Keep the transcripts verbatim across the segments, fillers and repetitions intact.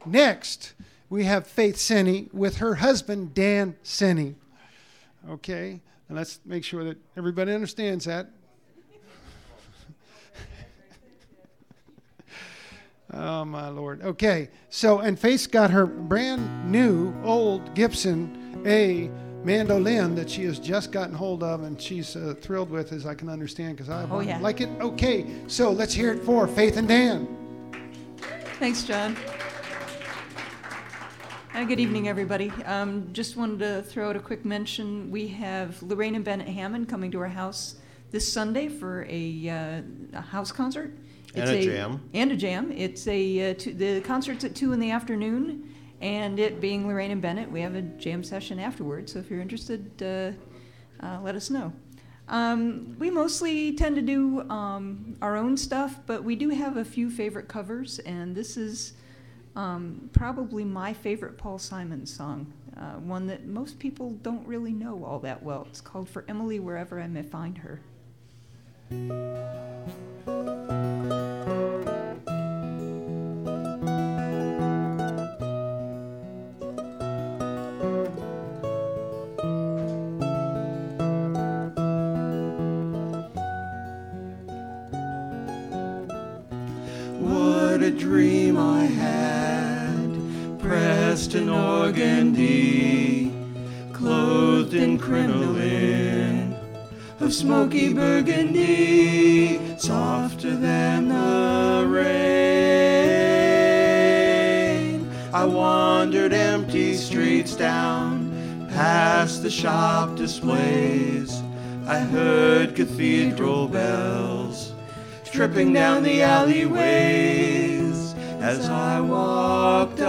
next, we have Faith Senney with her husband, Dan Senney. Okay, and let's make sure that everybody understands that. Oh, my Lord. Okay, so, and Faith's got her brand new old Gibson A mandolin that she has just gotten hold of, and she's uh, thrilled with, as I can understand, because I oh, yeah. like it. Okay, so let's hear it for Faith and Dan. Thanks, John. Uh, good evening, everybody. Um, just wanted to throw out a quick mention. We have Lorraine and Bennett Hammond coming to our house this Sunday for a, uh, a house concert. It's and a, a jam. And a jam. It's a uh, two, the concert's at two in the afternoon, and it being Lorraine and Bennett, we have a jam session afterwards. So if you're interested, uh, uh, let us know. Um, we mostly tend to do um, our own stuff, but we do have a few favorite covers, and this is um, probably my favorite Paul Simon song, uh, one that most people don't really know all that well. It's called For Emily Wherever I May Find Her. What a dream I had, pressed in organdy, clothed in crinoline of smoky burgundy, softer than the rain. I wandered empty streets down, past the shop displays. I heard cathedral bells tripping down the alleyways as I walked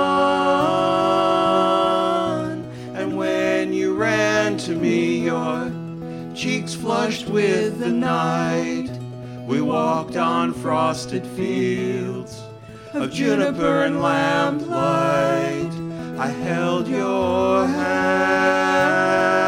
on. And when you ran to me, your cheeks flushed with the night, we walked on frosted fields of juniper and lamplight. I held your hand.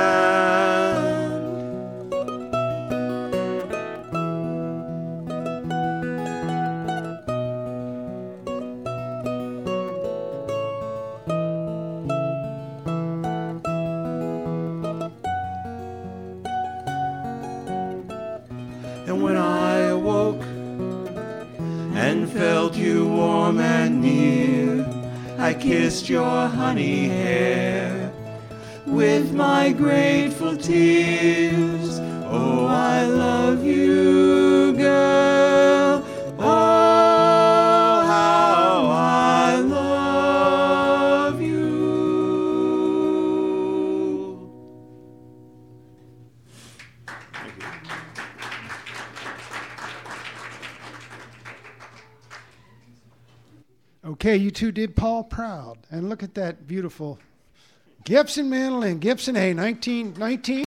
And when I awoke and felt you warm and near, I kissed your honey hair with my grateful tears. Oh, I love you, girl. Oh, how I love you. Thank you. Okay, you two did Paul proud. And look at that beautiful Gibson mandolin, Gibson A, nineteen nineteen.